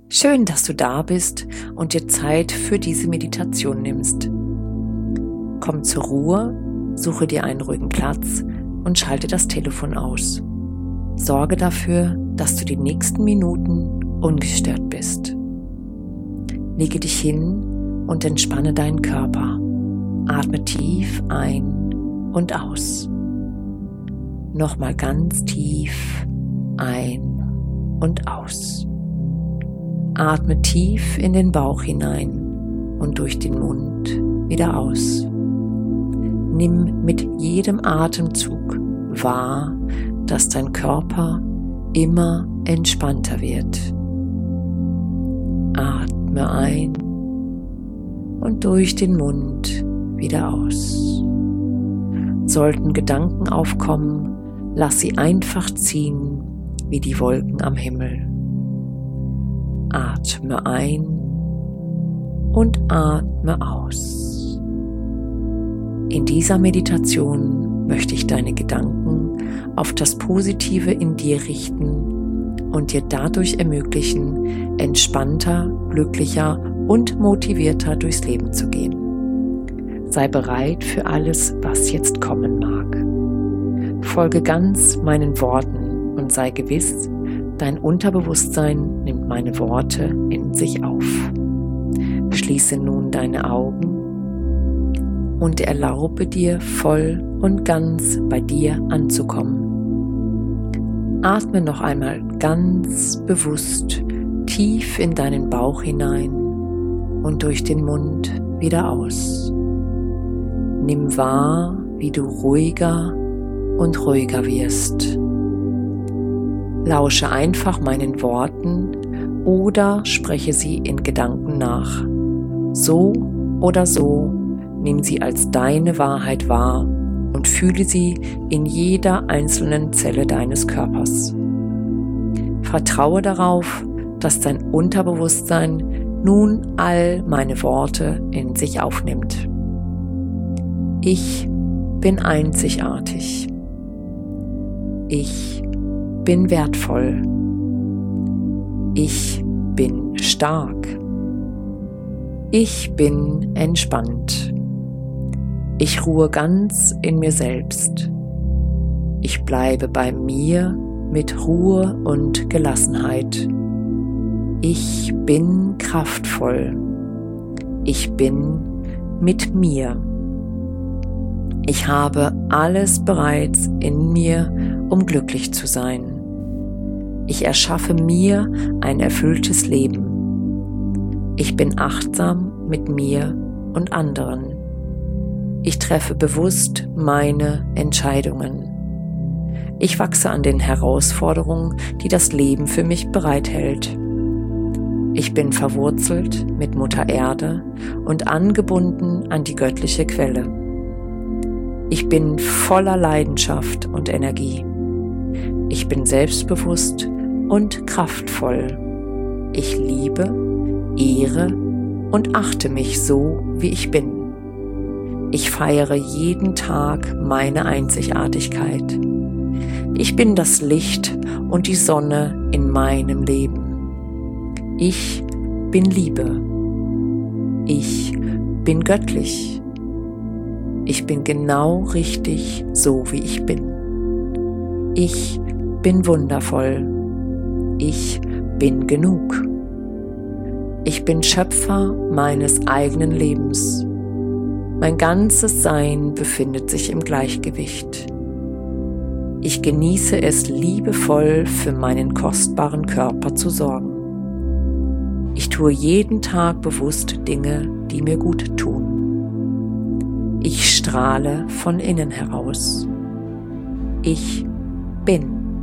Schön, dass du da bist und dir Zeit für diese Meditation nimmst. Komm zur Ruhe, suche dir einen ruhigen Platz und schalte das Telefon aus. Sorge dafür, dass du die nächsten Minuten ungestört bist. Lege dich hin und entspanne deinen Körper. Atme tief ein und aus. Nochmal ganz tief ein und aus. Atme tief in den Bauch hinein und durch den Mund wieder aus. Nimm mit jedem Atemzug wahr, dass dein Körper immer entspannter wird. Atme ein und durch den Mund wieder aus. Sollten Gedanken aufkommen, lass sie einfach ziehen wie die Wolken am Himmel. Atme ein und atme aus. In dieser Meditation möchte ich deine Gedanken auf das Positive in dir richten und dir dadurch ermöglichen, entspannter, glücklicher und motivierter durchs Leben zu gehen. Sei bereit für alles, was jetzt kommen mag. Folge ganz meinen Worten und sei gewiss, dein Unterbewusstsein nimmt meine Worte in sich auf. Schließe nun deine Augen und erlaube dir voll und ganz bei dir anzukommen. Atme noch einmal ganz bewusst tief in deinen Bauch hinein und durch den Mund wieder aus. Nimm wahr, wie du ruhiger und ruhiger wirst. Lausche einfach meinen Worten oder spreche sie in Gedanken nach. So oder so, nimm sie als deine Wahrheit wahr und fühle sie in jeder einzelnen Zelle deines Körpers. Vertraue darauf, dass dein Unterbewusstsein nun all meine Worte in sich aufnimmt. Ich bin einzigartig. Ich bin wertvoll. Ich bin stark. Ich bin entspannt. Ich ruhe ganz in mir selbst. Ich bleibe bei mir mit Ruhe und Gelassenheit. Ich bin kraftvoll. Ich bin mit mir. Ich habe alles bereits in mir, um glücklich zu sein. Ich erschaffe mir ein erfülltes Leben. Ich bin achtsam mit mir und anderen. Ich treffe bewusst meine Entscheidungen. Ich wachse an den Herausforderungen, die das Leben für mich bereithält. Ich bin verwurzelt mit Mutter Erde und angebunden an die göttliche Quelle. Ich bin voller Leidenschaft und Energie. Ich bin selbstbewusst und kraftvoll. Ich liebe, ehre und achte mich so, wie ich bin. Ich feiere jeden Tag meine Einzigartigkeit. Ich bin das Licht und die Sonne in meinem Leben. Ich bin Liebe. Ich bin göttlich. Ich bin genau richtig, so wie ich bin. Ich bin wundervoll. Ich bin genug. Ich bin Schöpfer meines eigenen Lebens. Mein ganzes Sein befindet sich im Gleichgewicht. Ich genieße es liebevoll, für meinen kostbaren Körper zu sorgen. Ich tue jeden Tag bewusst Dinge, die mir gut tun. Ich strahle von innen heraus. Ich bin.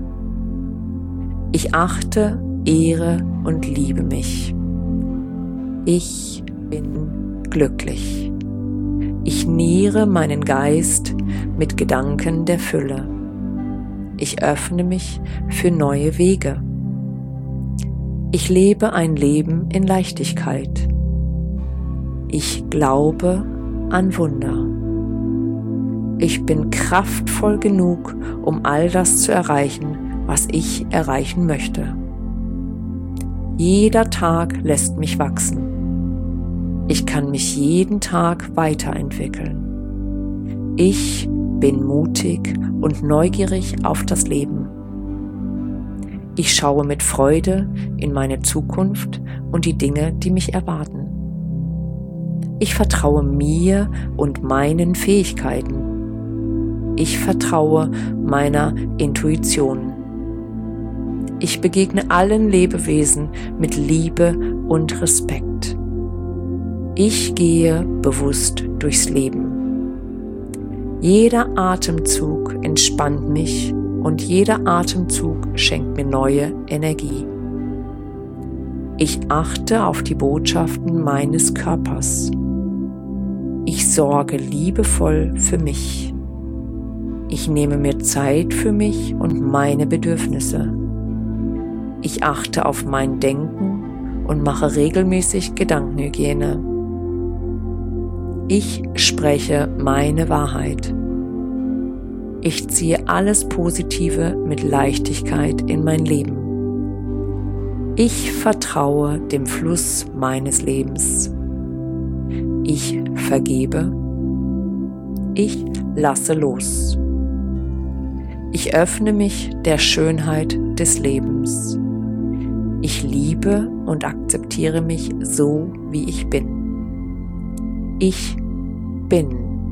Ich achte, ehre und liebe mich. Ich bin glücklich. Ich nähre meinen Geist mit Gedanken der Fülle. Ich öffne mich für neue Wege. Ich lebe ein Leben in Leichtigkeit. Ich glaube an Wunder. Ich bin kraftvoll genug, um all das zu erreichen, was ich erreichen möchte. Jeder Tag lässt mich wachsen. Ich kann mich jeden Tag weiterentwickeln. Ich bin mutig und neugierig auf das Leben. Ich schaue mit Freude in meine Zukunft und die Dinge, die mich erwarten. Ich vertraue mir und meinen Fähigkeiten. Ich vertraue meiner Intuition. Ich begegne allen Lebewesen mit Liebe und Respekt. Ich gehe bewusst durchs Leben. Jeder Atemzug entspannt mich und jeder Atemzug schenkt mir neue Energie. Ich achte auf die Botschaften meines Körpers. Ich sorge liebevoll für mich. Ich nehme mir Zeit für mich und meine Bedürfnisse. Ich achte auf mein Denken und mache regelmäßig Gedankenhygiene. Ich spreche meine Wahrheit. Ich ziehe alles Positive mit Leichtigkeit in mein Leben. Ich vertraue dem Fluss meines Lebens. Ich vergebe. Ich lasse los. Ich öffne mich der Schönheit des Lebens. Ich liebe und akzeptiere mich so, wie ich bin. Ich bin.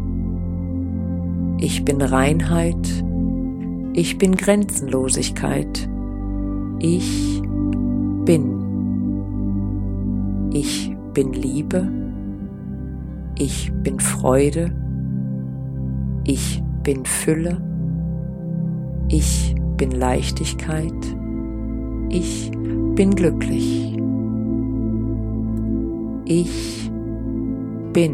Ich bin Reinheit. Ich bin Grenzenlosigkeit. Ich bin. Ich bin Liebe. Ich bin Freude. Ich bin Fülle. Ich bin Leichtigkeit. Ich bin glücklich. Ich bin.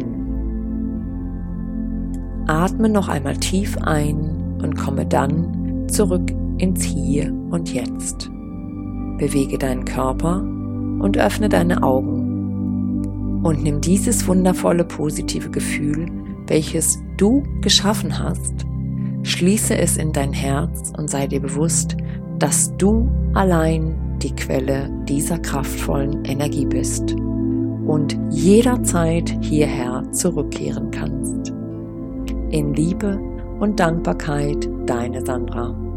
Atme noch einmal tief ein und komme dann zurück ins Hier und Jetzt. Bewege deinen Körper und öffne deine Augen. Und nimm dieses wundervolle, positive Gefühl, welches du geschaffen hast, schließe es in dein Herz und sei dir bewusst, dass du allein die Quelle dieser kraftvollen Energie bist und jederzeit hierher zurückkehren kannst. In Liebe und Dankbarkeit, deine Sandra.